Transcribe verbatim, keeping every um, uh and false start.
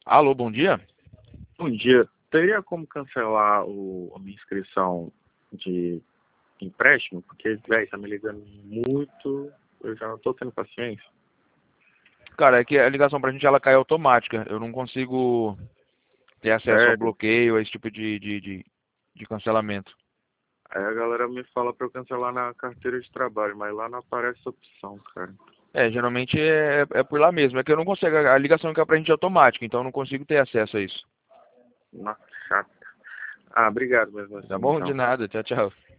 Alô, bom dia? Bom dia. Teria como cancelar o, a minha inscrição de empréstimo? Porque, velho, tá me ligando muito. Eu já não tô tendo paciência. Cara, é que a ligação pra gente ela cai automática. Eu não consigo ter acesso ao Sério. bloqueio, a esse tipo de, de, de, de cancelamento. Aí a galera me fala pra eu cancelar na carteira de trabalho, mas lá não aparece essa opção, cara. É, geralmente é, é por lá mesmo. É que eu não consigo, a ligação cai pra gente é automática, então eu não consigo ter acesso a isso. Nossa, chato. Ah, obrigado mesmo Tá assim, bom? De então. nada. Tchau, tchau.